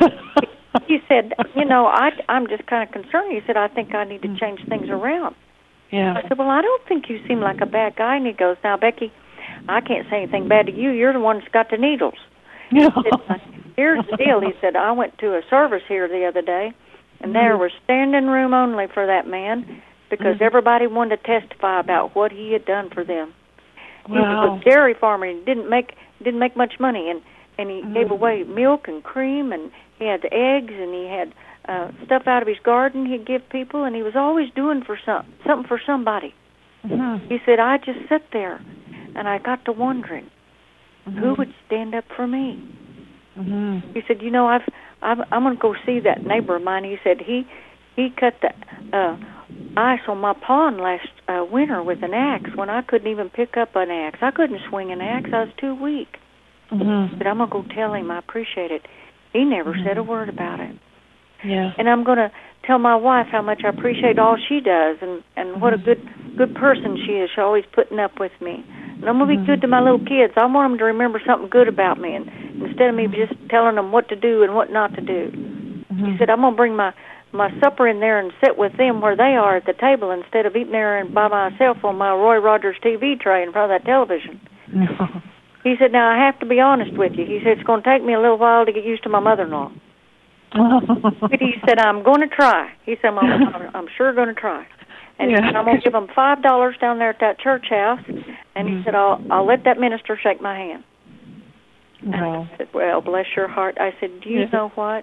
He said, "You know, I'm just kind of concerned." He said, "I think I need to change things around." Yeah. I said, "Well, I don't think you seem like a bad guy." And he goes, "Now, Becky, I can't say anything bad to you. You're the one that's got the needles. Yeah. Here's the deal. He said, I went to a service here the other day, and there was standing room only for that man because everybody wanted to testify about what he had done for them. He was a dairy farmer. He didn't make much money, and he gave away milk and cream, and he had eggs, and he had stuff out of his garden he'd give people, and he was always doing something for somebody. He said, I just sat there, and I got to wondering, who would stand up for me? He said, you know, I'm going to go see that neighbor of mine. He said he cut the ice on my pond last winter with an axe when I couldn't even pick up an axe. I couldn't swing an axe. I was too weak. But I'm going to go tell him I appreciate it. He never said a word about it. Yeah. And I'm going to tell my wife how much I appreciate all she does and what a good person she is. She's always putting up with me. And I'm going to be good to my little kids. I want them to remember something good about me, and instead of me just telling them what to do and what not to do. He said, I'm going to bring my supper in there and sit with them where they are at the table instead of eating there and by myself on my Roy Rogers TV tray in front of that television. He said, now I have to be honest with you. He said, it's going to take me a little while to get used to my mother-in-law. But he said, I'm going to try. He said, I'm sure going to try. And he said, I'm going to give them $5 down there at that church house. And he said, I'll let that minister shake my hand. I said, well, bless your heart. I said, do you know what?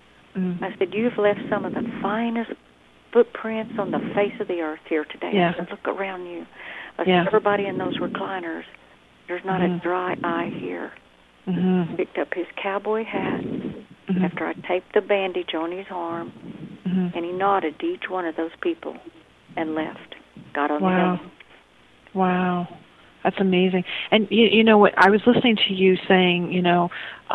I said, you've left some of the finest footprints on the face of the earth here today. I said, look around you. I said, everybody in those recliners, there's not a dry eye here. Picked up his cowboy hat after I taped the bandage on his arm, and he nodded to each one of those people and left. Got on the bed. Wow. That's amazing. And you know what, I was listening to you saying, you know,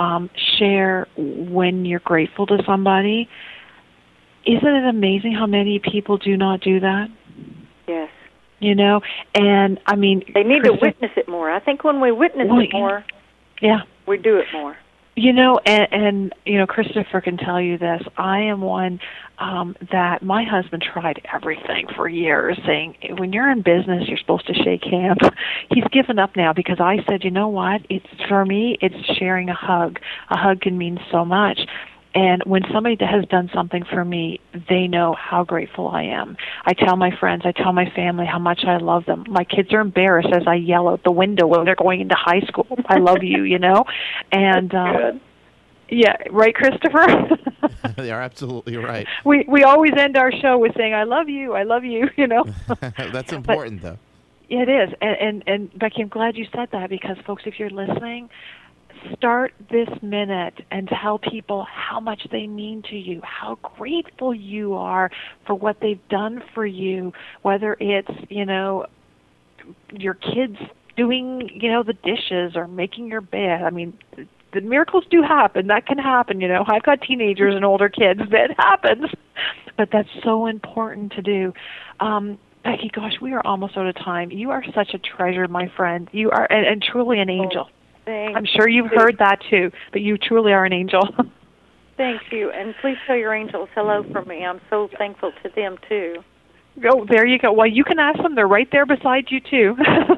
share when you're grateful to somebody. Isn't it amazing how many people do not do that? Yes. You know, and I mean, they need to witness it more. I think when we witness it more, we do it more. You know, and you know, Christopher can tell you this. I am one that my husband tried everything for years, saying, when you're in business, you're supposed to shake hands. He's given up now because I said, you know what? It's for me, it's sharing a hug. A hug can mean so much. And when somebody that has done something for me, they know how grateful I am. I tell my friends, I tell my family how much I love them. My kids are embarrassed as I yell out the window when they're going into high school. I love you, you know? And yeah, right, Christopher? You're absolutely right. We always end our show with saying, I love you, you know? That's important, though. It is. And Becky, I'm glad you said that because, folks, if you're listening, start this minute and tell people how much they mean to you, how grateful you are for what they've done for you, whether it's, you know, your kids doing, you know, the dishes or making your bed. I mean, the miracles do happen. That can happen, you know. I've got teenagers and older kids. That happens. But that's so important to do. Becky, gosh, we are almost out of time. You are such a treasure, my friend. You are, and truly an angel. I'm sure you've heard that too, but you truly are an angel. Thank you, and please tell your angels hello from me. I'm so thankful to them too. Oh, there you go. Well, you can ask them. They're right there beside you too.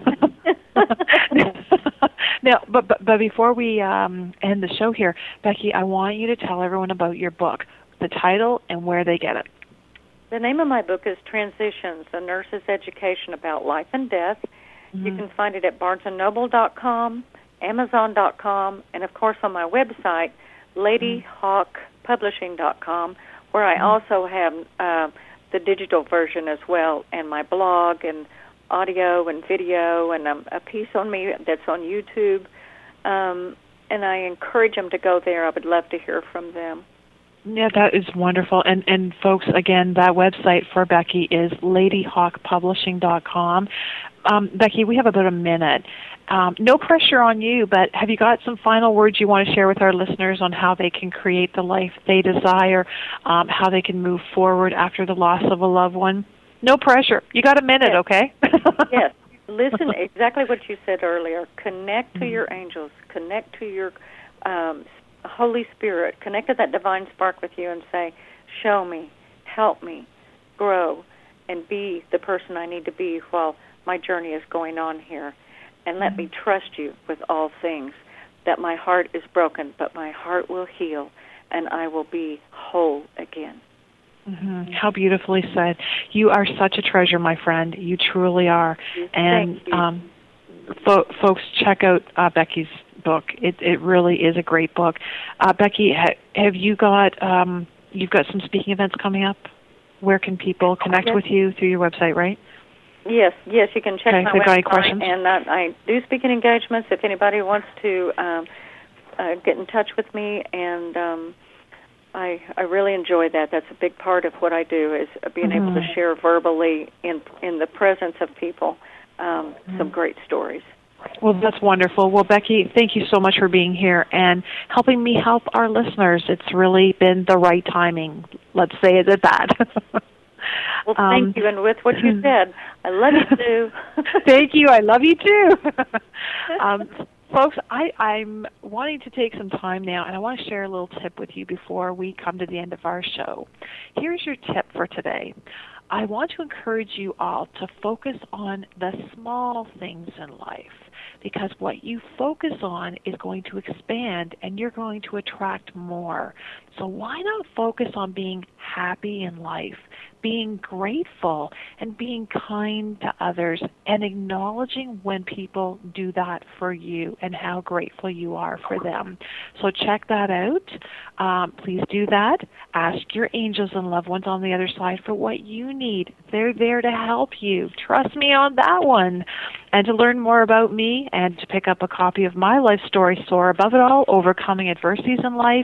Now, but before we end the show here, Becky, I want you to tell everyone about your book, the title, and where they get it. The name of my book is Transitions, A Nurse's Education About Life and Death. You can find it at BarnesandNoble.com, Amazon.com, and, of course, on my website, LadyHawkPublishing.com, where I also have the digital version as well, and my blog and audio and video, and a piece on me that's on YouTube. And I encourage them to go there. I would love to hear from them. Yeah, that is wonderful. And folks, again, that website for Becky is LadyHawkPublishing.com. Becky, we have about a minute. No pressure on you, but have you got some final words you want to share with our listeners on how they can create the life they desire, how they can move forward after the loss of a loved one? No pressure. You got a minute, okay? Yes. Listen, exactly what you said earlier. Connect to your angels. Connect to your Holy Spirit. Connect to that divine spark with you and say, show me, help me, grow, and be the person I need to be while my journey is going on here. and let me trust you with all things, that my heart is broken, but my heart will heal, and I will be whole again. Mm-hmm. How beautifully said. You are such a treasure, my friend. You truly are. And folks, check out Becky's book. It really is a great book. Becky, have you got you've got some speaking events coming up? Where can people connect with you? Through your website, right? Yes, you can check my website. Questions? And I do speaking engagements if anybody wants to get in touch with me, and I really enjoy that. That's a big part of what I do, is being able to share verbally in the presence of people some great stories. Well, that's wonderful. Well, Becky, thank you so much for being here and helping me help our listeners. It's really been the right timing. Let's say it at that. Well, thank you. And with what you said, I love you, Sue. Thank you. I love you, too. Folks, I'm wanting to take some time now, and I want to share a little tip with you before we come to the end of our show. Here's your tip for today. I want to encourage you all to focus on the small things in life, because what you focus on is going to expand and you're going to attract more. So why not focus on being happy in life, being grateful, and being kind to others, and acknowledging when people do that for you and how grateful you are for them. So check that out. Please do that. Ask your angels and loved ones on the other side for what you need. They're there to help you. Trust me on that one. And to learn more about me and to pick up a copy of my life story, Soar Above It All, Overcoming Adversities in Life,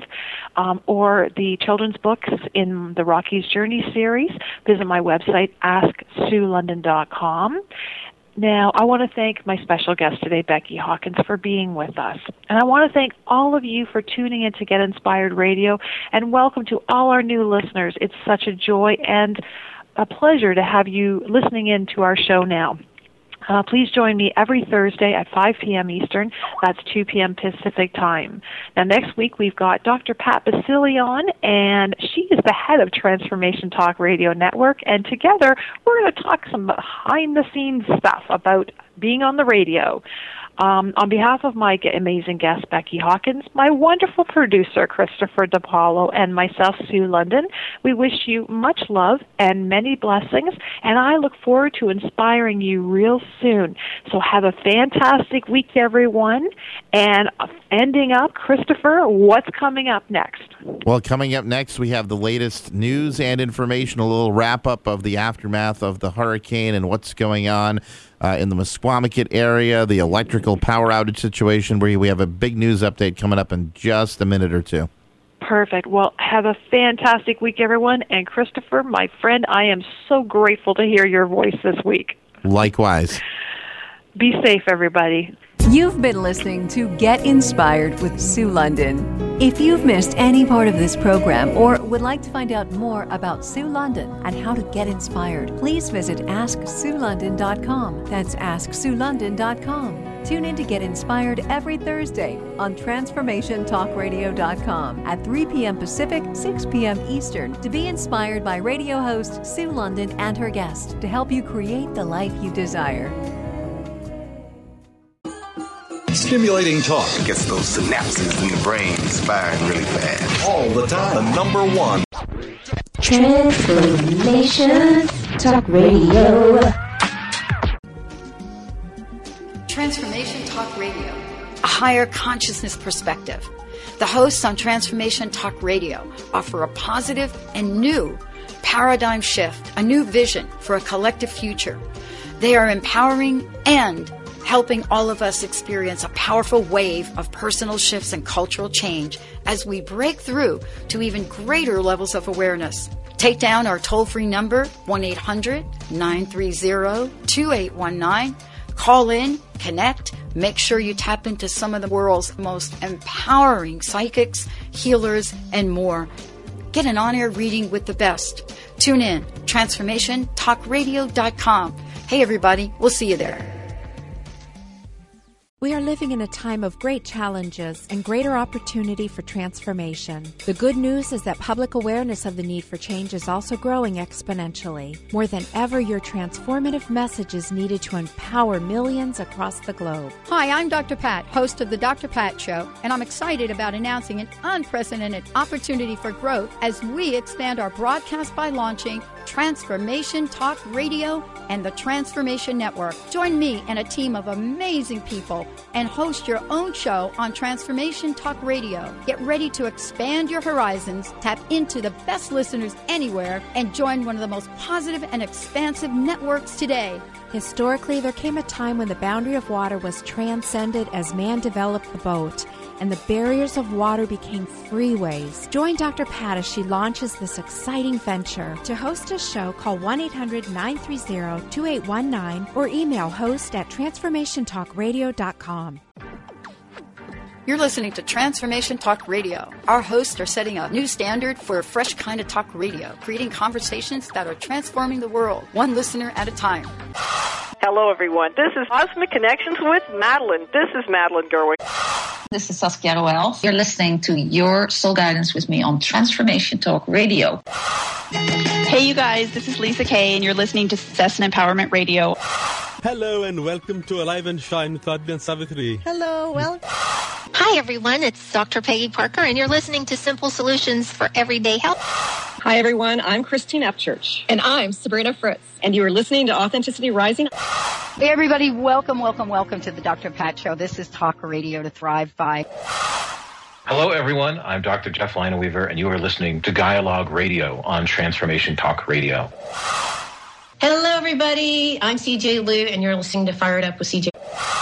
or the children's books in the Rocky's Journey series, visit my website, AskSueLondon.com. Now, I want to thank my special guest today, Becky Hawkins, for being with us. And I want to thank all of you for tuning in to Get Inspired Radio, and welcome to all our new listeners. It's such a joy and a pleasure to have you listening in to our show now. Please join me every Thursday at 5 p.m. Eastern. That's 2 p.m. Pacific time. Now, next week, we've got Dr. Pat Basile on, and she is the head of Transformation Talk Radio Network. And together, we're going to talk some behind-the-scenes stuff about being on the radio. On behalf of my amazing guest, Becky Hawkins, my wonderful producer, Christopher DiPaolo, and myself, Sue London, we wish you much love and many blessings, and I look forward to inspiring you real soon. So have a fantastic week, everyone. And ending up, Christopher, what's coming up next? Well, coming up next, we have the latest news and information, a little wrap-up of the aftermath of the hurricane and what's going on in the Mesquamaket area, the electrical power outage situation, where we have a big news update coming up in just a minute or two. Perfect. Well, have a fantastic week, everyone. And Christopher, my friend, I am so grateful to hear your voice this week. Likewise. Be safe, everybody. You've been listening to Get Inspired with Sue London. If you've missed any part of this program or would like to find out more about Sue London and how to get inspired, please visit AskSueLondon.com. That's AskSueLondon.com. Tune in to Get Inspired every Thursday on TransformationTalkRadio.com at 3 p.m. Pacific, 6 p.m. Eastern, to be inspired by radio host Sue London and her guests to help you create the life you desire. Stimulating talk. It gets those synapses in the brain firing really fast. All the time. The number one. Transformation Talk Radio. Transformation Talk Radio, a higher consciousness perspective. The hosts on Transformation Talk Radio offer a positive and new paradigm shift, a new vision for a collective future. They are empowering and helping all of us experience a powerful wave of personal shifts and cultural change as we break through to even greater levels of awareness. Take down our toll-free number, 1-800-930-2819. Call in, connect, make sure you tap into some of the world's most empowering psychics, healers, and more. Get an on-air reading with the best. Tune in, TransformationTalkRadio.com. Hey, everybody, we'll see you there. We are living in a time of great challenges and greater opportunity for transformation. The good news is that public awareness of the need for change is also growing exponentially. More than ever, your transformative message is needed to empower millions across the globe. Hi, I'm Dr. Pat, host of The Dr. Pat Show, and I'm excited about announcing an unprecedented opportunity for growth as we expand our broadcast by launching Transformation Talk Radio and the Transformation Network. Join me and a team of amazing people and host your own show on Transformation Talk Radio. Get ready to expand your horizons, tap into the best listeners anywhere, and join one of the most positive and expansive networks today. Historically, there came a time when the boundary of water was transcended as man developed the boat, and the barriers of water became freeways. Join Dr. Pat as she launches this exciting venture. To host a show, call 1-800-930-2819 or email host@transformationtalkradio.com. You're listening to Transformation Talk Radio. Our hosts are setting a new standard for a fresh kind of talk radio, creating conversations that are transforming the world, one listener at a time. Hello, everyone. This is Cosmic Connections with Madeline. This is Madeline Gerwig. This is Saskia Roel. You're listening to Your Soul Guidance with me on Transformation Talk Radio. Hey, you guys. This is Lisa Kay, and you're listening to Success and Empowerment Radio. Hello, and welcome to Alive and Shine with Advi and Savitri. Hello, Hi, everyone. It's Dr. Peggy Parker, and you're listening to Simple Solutions for Everyday Health. Hi, everyone. I'm Christine Upchurch. And I'm Sabrina Fritz. And you are listening to Authenticity Rising. Hey, everybody. Welcome to the Dr. Pat Show. This is Talk Radio to Thrive By. Hello, everyone. I'm Dr. Jeff Lineweaver, and you are listening to Dialogue Radio on Transformation Talk Radio. Hello, everybody. I'm CJ Liu, and you're listening to Fired Up with CJ.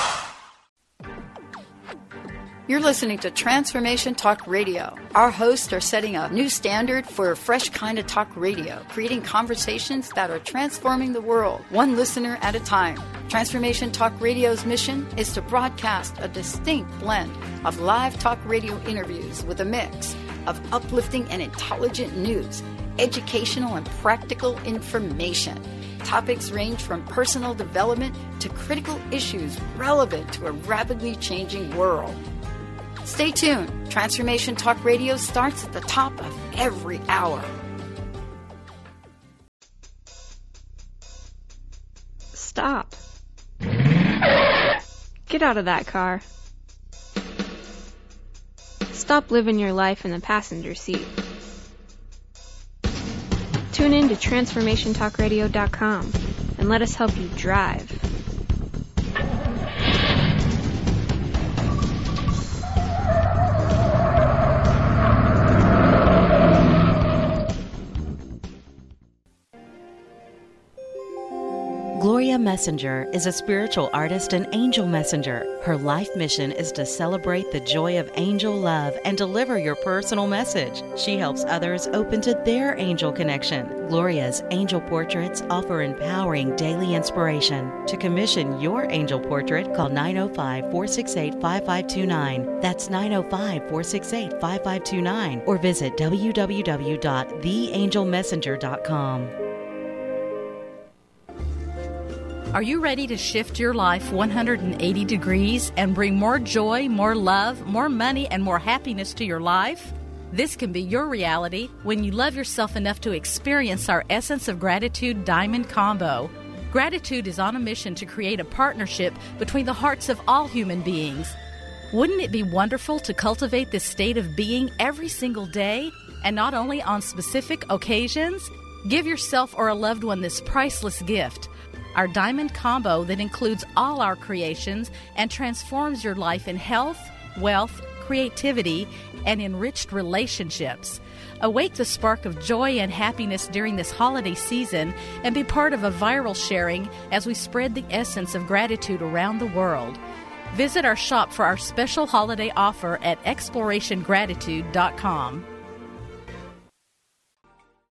You're listening to Transformation Talk Radio. Our hosts are setting a new standard for a fresh kind of talk radio, creating conversations that are transforming the world, one listener at a time. Transformation Talk Radio's mission is to broadcast a distinct blend of live talk radio interviews with a mix of uplifting and intelligent news, educational and practical information. Topics range from personal development to critical issues relevant to a rapidly changing world. Stay tuned. Transformation Talk Radio starts at the top of every hour. Stop. Get out of that car. Stop living your life in the passenger seat. Tune in to TransformationTalkRadio.com and let us help you drive. Gloria Messenger is a spiritual artist and angel messenger. Her life mission is to celebrate the joy of angel love and deliver your personal message. She helps others open to their angel connection. Gloria's angel portraits offer empowering daily inspiration. To commission your angel portrait, call 905-468-5529. That's 905-468-5529. Or visit www.theangelmessenger.com. Are you ready to shift your life 180 degrees and bring more joy, more love, more money, and more happiness to your life? This can be your reality when you love yourself enough to experience our Essence of Gratitude Diamond Combo. Gratitude is on a mission to create a partnership between the hearts of all human beings. Wouldn't it be wonderful to cultivate this state of being every single day and not only on specific occasions? Give yourself or a loved one this priceless gift. Our Diamond Combo that includes all our creations and transforms your life in health, wealth, creativity, and enriched relationships. Awake the spark of joy and happiness during this holiday season and be part of a viral sharing as we spread the essence of gratitude around the world. Visit our shop for our special holiday offer at ExplorationGratitude.com.